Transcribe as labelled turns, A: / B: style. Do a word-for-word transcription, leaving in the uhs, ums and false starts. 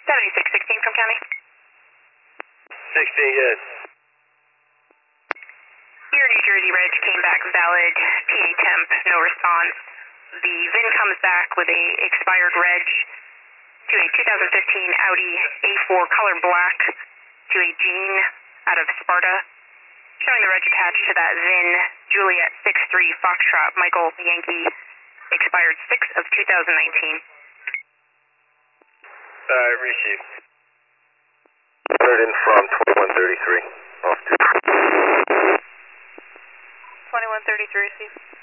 A: seventy-six sixteen from county.
B: sixteen, yes.
A: Your New Jersey reg came back valid, P A temp, no response. The V I N comes back with a expired reg to a two thousand fifteen Audi A four color black to a Jean out of Sparta, showing the reg attached to that V I N, Juliet six three Foxtrot Michael Yankee, expired six of two thousand nineteen.
B: Alright, receive. Third in from twenty-one thirty-three. Off to.
A: twenty-one thirty-three, receive.